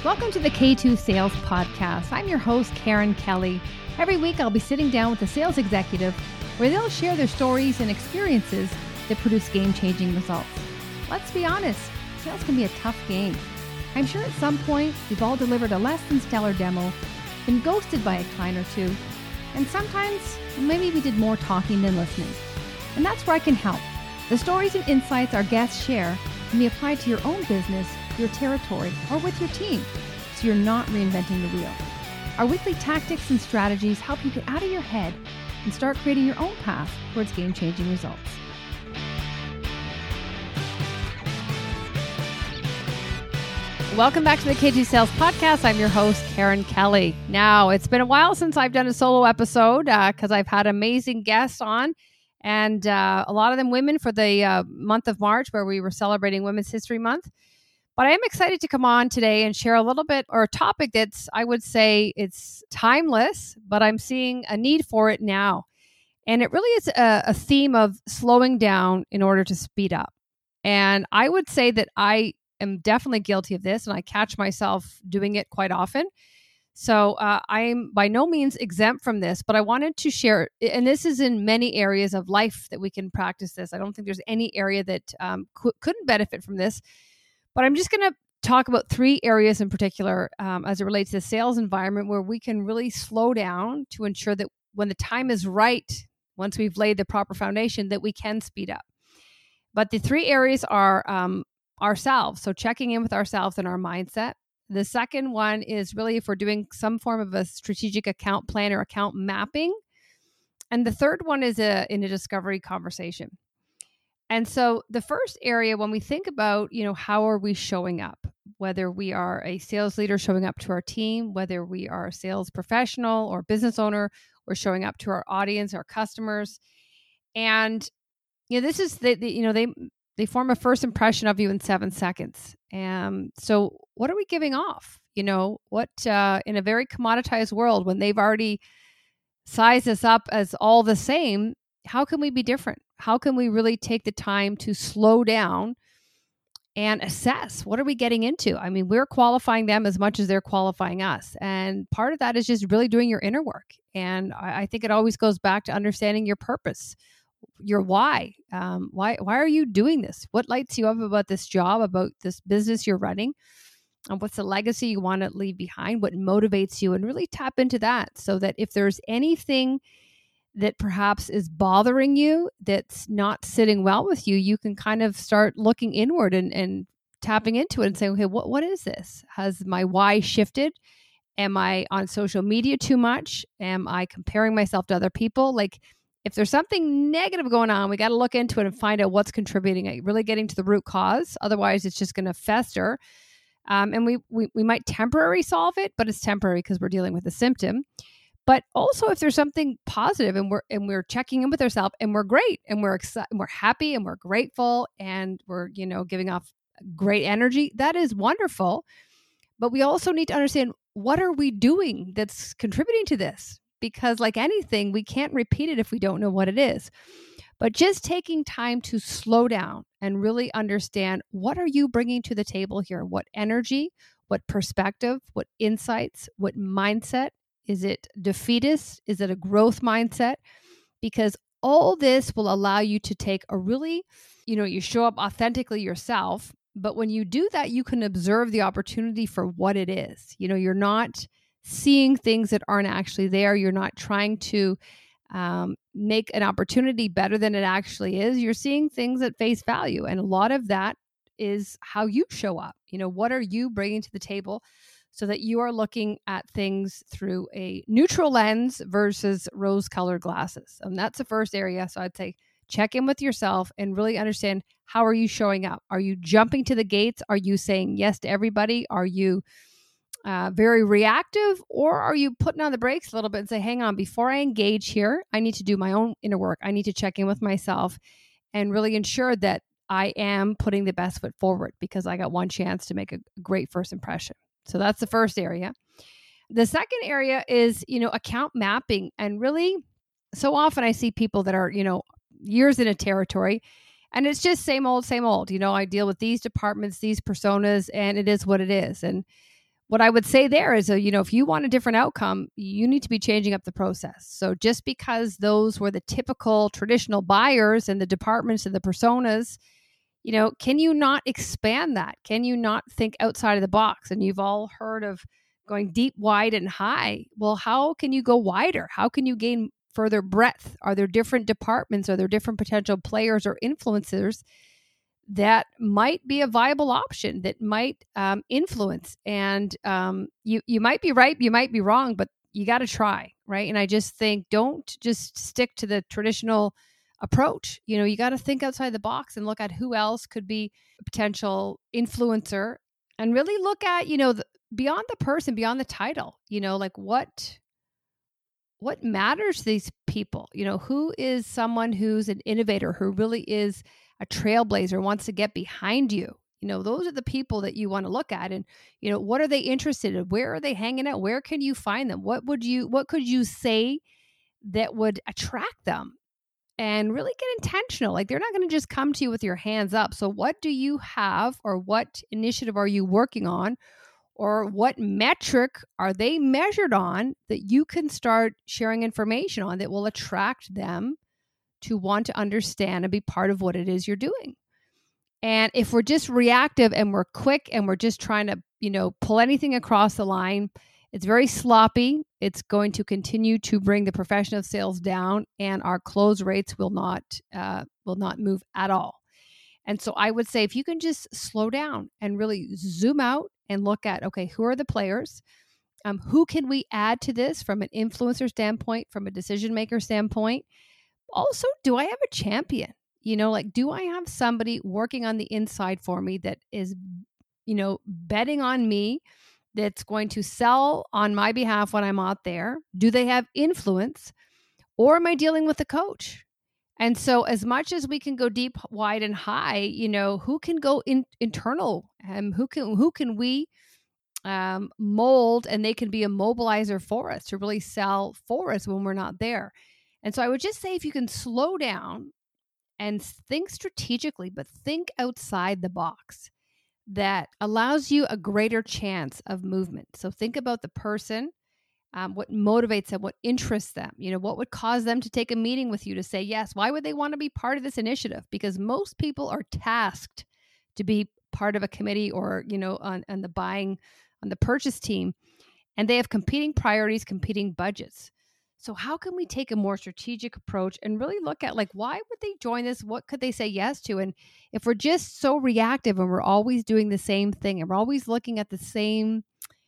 Welcome to the K2 Sales Podcast. I'm your host, Karen Kelly. Every week, I'll be sitting down with a sales executive where they'll share their stories and experiences that produce game-changing results. Let's be honest, sales can be a tough game. I'm sure at some point, we've all delivered a less than stellar demo, been ghosted by a client or two, and sometimes, maybe we did more talking than listening. And that's where I can help. The stories and insights our guests share can be applied to your own business, your territory, or with your team, so you're not reinventing the wheel. Our weekly tactics and strategies help you get out of your head and start creating your own path towards game-changing results. Welcome back to the K2 Sales Podcast. I'm your host, Karen Kelly. Now, it's been a while since I've done a solo episode because I've had amazing guests on, and a lot of them women for the month of March, where we were celebrating Women's History Month. But I am excited to come on today and share a little bit, or a topic that's, I would say, it's timeless, but I'm seeing a need for it now. And it really is a theme of slowing down in order to speed up. And I would say that I am definitely guilty of this, and I catch myself doing it quite often. So I'm by no means exempt from this, but I wanted to share, and this is in many areas of life that we can practice this. I don't think there's any area that couldn't benefit from this. But I'm just going to talk about three areas in particular as it relates to the sales environment where we can really slow down to ensure that when the time is right, once we've laid the proper foundation, that we can speed up. But the three areas are ourselves. So checking in with ourselves and our mindset. The second one is really if we're doing some form of a strategic account plan or account mapping. And the third one is in a discovery conversation. And so the first area, when we think about, how are we showing up, whether we are a sales leader showing up to our team, whether we are a sales professional or business owner, or showing up to our audience, our customers. And, this is, they form a first impression of you in 7 seconds. So what are we giving off? In a very commoditized world, when they've already sized us up as all the same, how can we be different? How can we really take the time to slow down and assess what are we getting into? I mean, we're qualifying them as much as they're qualifying us. And part of that is just really doing your inner work. And I think it always goes back to understanding your purpose, your why. Why are you doing this? What lights you up about this job, about this business you're running? And what's the legacy you want to leave behind? What motivates you? And really tap into that so that if there's anything that perhaps is bothering you, that's not sitting well with you, you can kind of start looking inward and tapping into it and saying, okay, what is this? Has my why shifted? Am I on social media too much? Am I comparing myself to other people? Like, if there's something negative going on, we got to look into it and find out what's contributing, really getting to the root cause. Otherwise, it's just going to fester. And we might temporarily solve it, but it's temporary because we're dealing with a symptom. But also, if there's something positive and we're checking in with ourselves and we're great and we're excited and we're happy and we're grateful and we're giving off great energy, that is wonderful. But we also need to understand, what are we doing that's contributing to this? Because like anything, we can't repeat it if we don't know what it is. But just taking time to slow down and really understand, what are you bringing to the table here? What energy, what perspective, what insights, what mindset? Is it defeatist? Is it a growth mindset? Because all this will allow you to take a really, you show up authentically yourself. But when you do that, you can observe the opportunity for what it is. You're not seeing things that aren't actually there. You're not trying to make an opportunity better than it actually is. You're seeing things at face value. And a lot of that is how you show up. What are you bringing to the table, so that you are looking at things through a neutral lens versus rose-colored glasses. And that's the first area. So I'd say check in with yourself and really understand, how are you showing up? Are you jumping to the gates? Are you saying yes to everybody? Are you very reactive? Or are you putting on the brakes a little bit and say, hang on, before I engage here, I need to do my own inner work. I need to check in with myself and really ensure that I am putting the best foot forward, because I got one chance to make a great first impression. So that's the first area. The second area is, account mapping. And really, so often I see people that are, years in a territory, and it's just same old, same old. I deal with these departments, these personas, and it is what it is. And what I would say there is, if you want a different outcome, you need to be changing up the process. So just because those were the typical traditional buyers and the departments and the personas, can you not expand that? Can you not think outside of the box? And you've all heard of going deep, wide, and high. Well, how can you go wider? How can you gain further breadth? Are there different departments? Are there different potential players or influencers that might be a viable option, that might influence? And you might be right, you might be wrong, but you got to try, right? And I just think, don't just stick to the traditional approach. You got to think outside the box and look at who else could be a potential influencer, and really look at, beyond the person, beyond the title, like what matters to these people. Who is someone who's an innovator, who really is a trailblazer, wants to get behind you. Those are the people that you want to look at. And, what are they interested in? Where are they hanging out? Where can you find them? What could you say that would attract them? And really get intentional. Like, they're not going to just come to you with your hands up. So what do you have, or what initiative are you working on, or what metric are they measured on that you can start sharing information on that will attract them to want to understand and be part of what it is you're doing? And if we're just reactive and we're quick and we're just trying to, pull anything across the line, it's very sloppy. It's going to continue to bring the profession of sales down, and our close rates will not move at all. And so I would say, if you can just slow down and really zoom out and look at, okay, who are the players? Who can we add to this from an influencer standpoint, from a decision maker standpoint? Also, do I have a champion? Do I have somebody working on the inside for me that is, betting on me, that's going to sell on my behalf when I'm out there? Do they have influence, or am I dealing with a coach? And so, as much as we can go deep, wide, and high, who can go internal? Who can we mold, and they can be a mobilizer for us to really sell for us when we're not there? And so I would just say, if you can slow down and think strategically, but think outside the box, that allows you a greater chance of movement. So think about the person, what motivates them, what interests them, what would cause them to take a meeting with you to say yes. Why would they want to be part of this initiative? Because most people are tasked to be part of a committee, or, on the buying, on the purchase team, and they have competing priorities, competing budgets. So how can we take a more strategic approach and really look at, like, why would they join this? What could they say yes to? And if we're just so reactive and we're always doing the same thing and we're always looking at the same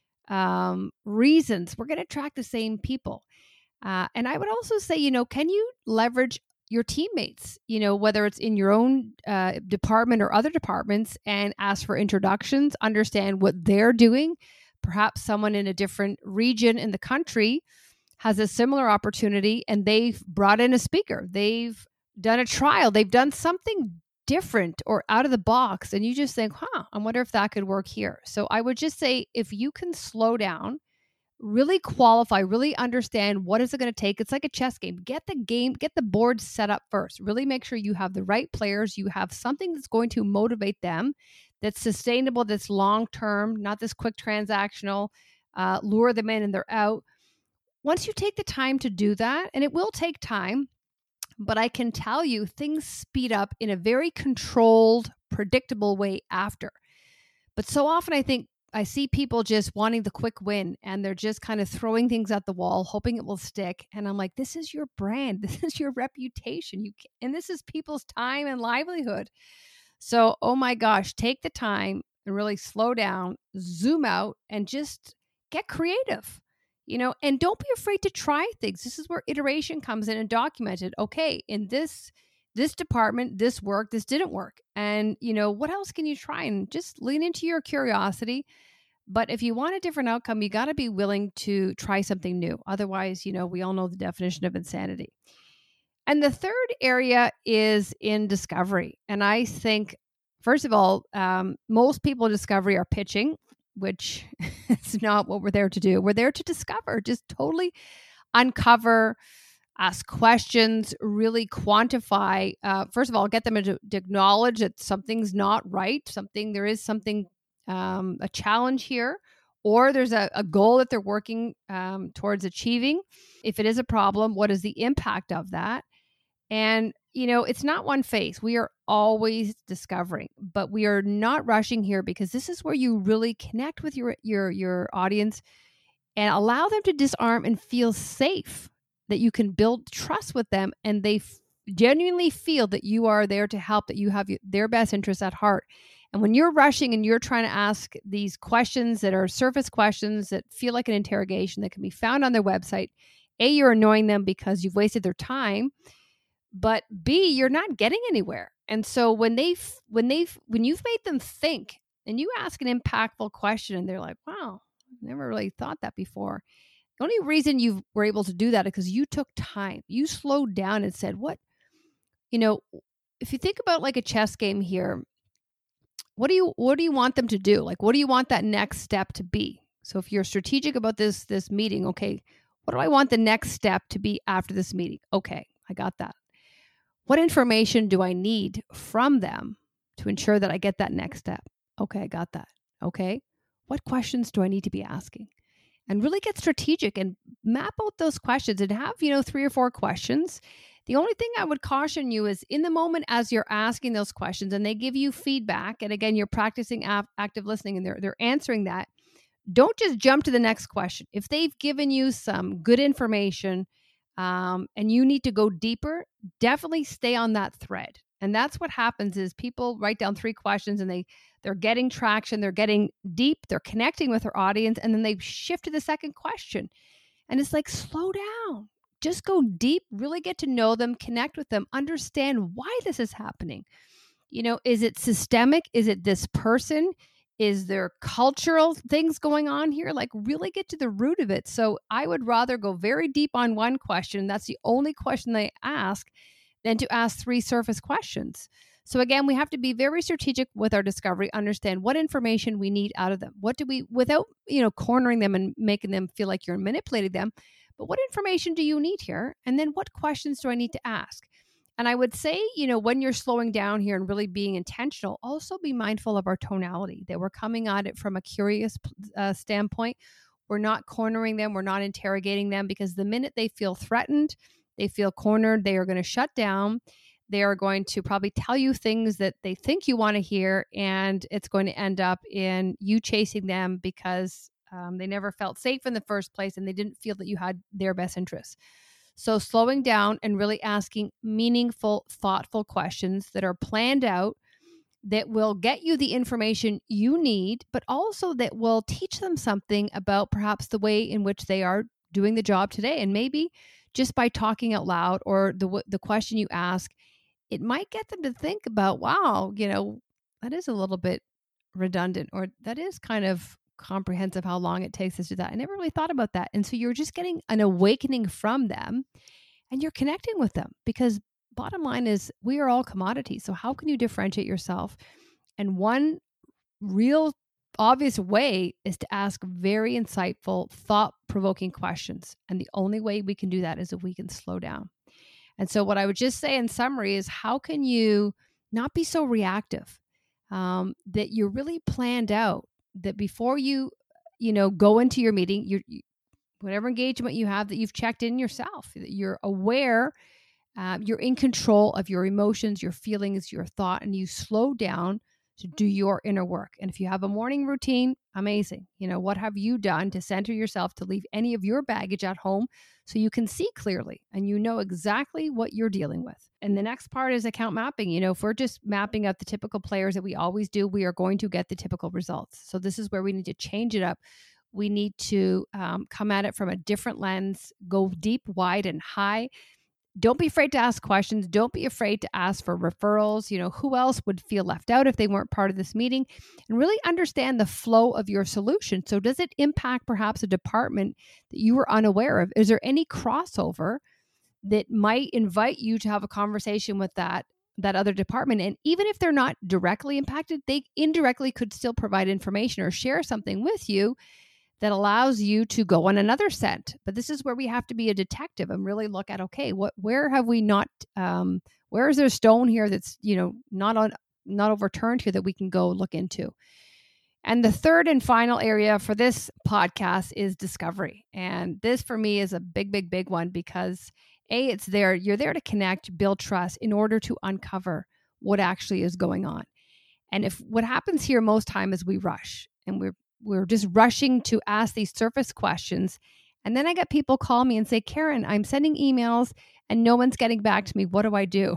reasons, we're going to attract the same people. And I would also say, can you leverage your teammates, whether it's in your own department or other departments, and ask for introductions, understand what they're doing. Perhaps someone in a different region in the country has a similar opportunity, and they've brought in a speaker. They've done a trial. They've done something different or out of the box. And you just think, I wonder if that could work here. So I would just say, if you can slow down, really qualify, really understand what is it going to take. It's like a chess game. Get the board set up first. Really make sure you have the right players. You have something that's going to motivate them, that's sustainable, that's long-term, not this quick transactional, lure them in and they're out. Once you take the time to do that, and it will take time, but I can tell you, things speed up in a very controlled, predictable way after. But so often I see people just wanting the quick win, and they're just kind of throwing things at the wall, hoping it will stick. And I'm like, this is your brand. This is your reputation. And this is people's time and livelihood. So, oh my gosh, take the time and really slow down, zoom out, and just get creative. And don't be afraid to try things. This is where iteration comes in and document it. Okay, in this department, this worked, this didn't work. And, what else can you try? And just lean into your curiosity. But if you want a different outcome, you got to be willing to try something new. Otherwise, we all know the definition of insanity. And the third area is in discovery. And I think, first of all, most people in discovery are pitching, which is not what we're there to do. We're there to discover, just totally uncover, ask questions, really quantify. First of all, get them to acknowledge that something's not right, there is something, a challenge here, or there's a goal that they're working towards achieving. If it is a problem, what is the impact of that? And, it's not one phase. We are always discovering, but we are not rushing here, because this is where you really connect with your audience and allow them to disarm and feel safe, that you can build trust with them, and they genuinely feel that you are there to help, that you have their best interests at heart. And when you're rushing and you're trying to ask these questions that are surface questions that feel like an interrogation that can be found on their website, A, you're annoying them because you've wasted their time, but B, you're not getting anywhere. And so when you've made them think, and you ask an impactful question and they're like, wow, never really thought that before. The only reason you were able to do that is because you took time. You slowed down and said, if you think about like a chess game here, what do you want them to do? Like, what do you want that next step to be? So if you're strategic about this meeting, okay, what do I want the next step to be after this meeting? Okay, I got that. What information do I need from them to ensure that I get that next step? Okay, I got that. Okay, what questions do I need to be asking? And really get strategic and map out those questions and have, 3 or 4 questions. The only thing I would caution you is in the moment as you're asking those questions and they give you feedback, and again, you're practicing active listening and they're answering that, don't just jump to the next question. If they've given you some good information and you need to go deeper, definitely stay on that thread. And that's what happens is people write down 3 questions and they're getting traction, they're getting deep, they're connecting with their audience, and then they shift to the second question. And it's like, slow down, just go deep, really get to know them, connect with them, understand why this is happening. Is it systemic? Is it this person? Is there cultural things going on here? Like, really get to the root of it. So I would rather go very deep on one question. That's the only question they ask, than to ask 3 surface questions. So again, we have to be very strategic with our discovery, understand what information we need out of them. What do we, without, cornering them and making them feel like you're manipulating them, but what information do you need here? And then what questions do I need to ask? And I would say, when you're slowing down here and really being intentional, also be mindful of our tonality, that we're coming at it from a curious standpoint. We're not cornering them. We're not interrogating them, because the minute they feel threatened, they feel cornered, they are going to shut down. They are going to probably tell you things that they think you want to hear, and it's going to end up in you chasing them because they never felt safe in the first place and they didn't feel that you had their best interests. So slowing down and really asking meaningful, thoughtful questions that are planned out, that will get you the information you need, but also that will teach them something about perhaps the way in which they are doing the job today. And maybe just by talking out loud, or the question you ask, it might get them to think about, wow, that is a little bit redundant, or that is kind of comprehensive how long it takes us to do that. I never really thought about that. And so you're just getting an awakening from them, and you're connecting with them, because bottom line is we are all commodities. So how can you differentiate yourself? And one real obvious way is to ask very insightful, thought-provoking questions. And the only way we can do that is if we can slow down. And so what I would just say in summary is, how can you not be so reactive, that you're really planned out, that before you go into your meeting, whatever engagement you have, that you've checked in yourself, that you're aware, you're in control of your emotions, your feelings, your thought, and you slow down to do your inner work. And if you have a morning routine, amazing. What have you done to center yourself, to leave any of your baggage at home so you can see clearly and you know exactly what you're dealing with? And the next part is account mapping. If we're just mapping out the typical players that we always do, we are going to get the typical results. So this is where we need to change it up. We need to come at it from a different lens, go deep, wide, and high. Don't be afraid to ask questions. Don't be afraid to ask for referrals. Who else would feel left out if they weren't part of this meeting? And really understand the flow of your solution. So does it impact perhaps a department that you were unaware of? Is there any crossover that might invite you to have a conversation with that other department? And even if they're not directly impacted, they indirectly could still provide information or share something with you that allows you to go on another scent. But this is where we have to be a detective and really look at, okay, where have we not, where is there a stone here that's, not overturned here that we can go look into? And the third and final area for this podcast is discovery. And this for me is a big, big, big one because it's there. You're there to connect, build trust in order to uncover what actually is going on. And if what happens here most time is we rush and we're just rushing to ask these surface questions. And then I get people call me and say, Karen, I'm sending emails and no one's getting back to me. What do I do?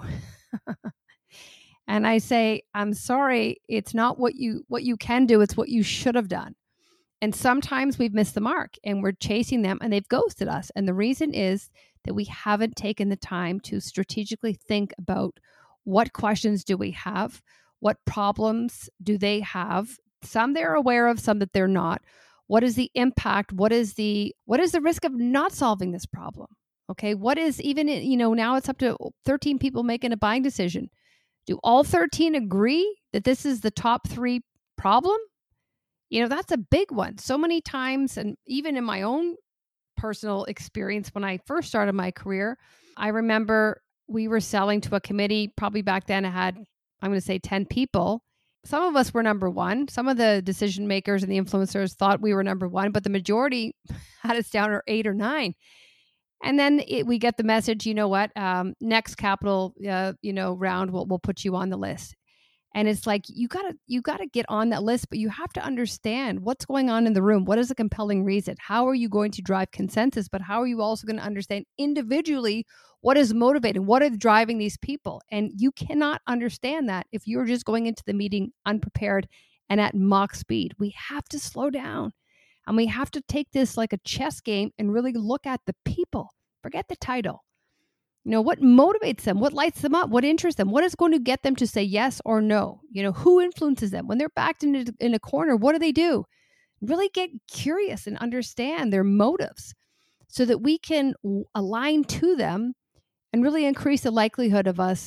And I say, I'm sorry, it's not what you can do, it's what you should have done. And sometimes we've missed the mark and we're chasing them and they've ghosted us. And the reason is that we haven't taken the time to strategically think about what questions do we have, what problems do they have, some they're aware of, some that they're not. What is the impact? What is the risk of not solving this problem? Okay, what is even, now it's up to 13 people making a buying decision. Do all 13 agree that this is the top 3 problem? That's a big one. So many times, and even in my own personal experience, when I first started my career, I remember we were selling to a committee. Probably back then I had, I'm going to say 10 people. Some of us were number 1. Some of the decision makers and the influencers thought we were number 1, but the majority had us down at 8 or 9. And then we get the message, you know what, next capital, round, we'll put you on the list. And it's like, you gotta get on that list, but you have to understand what's going on in the room. What is a compelling reason? How are you going to drive consensus? But how are you also going to understand individually what is motivating? What is driving these people? And you cannot understand that if you're just going into the meeting unprepared and at Mach speed. We have to slow down. And we have to take this like a chess game and really look at the people. Forget the title. What motivates them? What lights them up? What interests them? What is going to get them to say yes or no? Who influences them? When they're backed in a corner, what do they do? Really get curious and understand their motives so that we can align to them and really increase the likelihood of us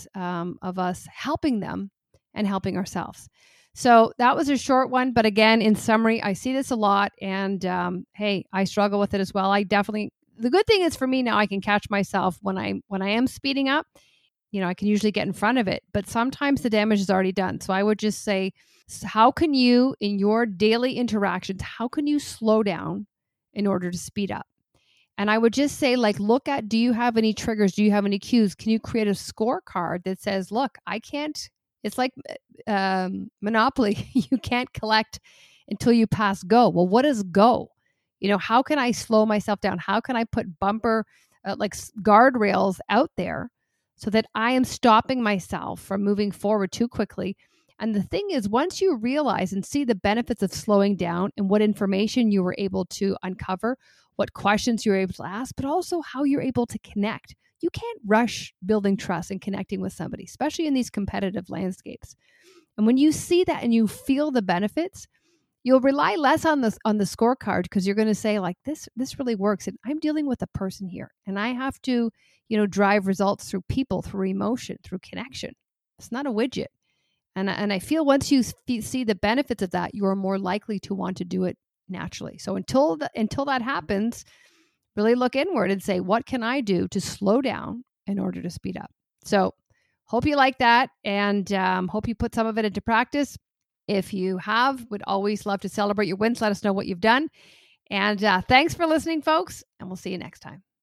helping them and helping ourselves. So that was a short one. But again, in summary, I see this a lot. And hey, I struggle with it as well. The good thing is for me now, I can catch myself when I am speeding up. I can usually get in front of it. But sometimes the damage is already done. So I would just say, how can you, in your daily interactions, how can you slow down in order to speed up? And I would just say, look at, do you have any triggers? Do you have any cues? Can you create a scorecard that says, look, I can't. It's like Monopoly. You can't collect until you pass go. Well, what is go? How can I slow myself down? How can I put bumper, guardrails out there so that I am stopping myself from moving forward too quickly? And the thing is, once you realize and see the benefits of slowing down and what information you were able to uncover, what questions you're able to ask, but also how you're able to connect. You can't rush building trust and connecting with somebody, especially in these competitive landscapes. And when you see that and you feel the benefits, you'll rely less on the scorecard because you're going to say this really works. And I'm dealing with a person here and I have to, drive results through people, through emotion, through connection. It's not a widget. And I feel once you see the benefits of that, you are more likely to want to do it naturally. So until that happens, really look inward and say, what can I do to slow down in order to speed up? So hope you like that and hope you put some of it into practice. If you have, would always love to celebrate your wins. Let us know what you've done. And thanks for listening, folks. And we'll see you next time.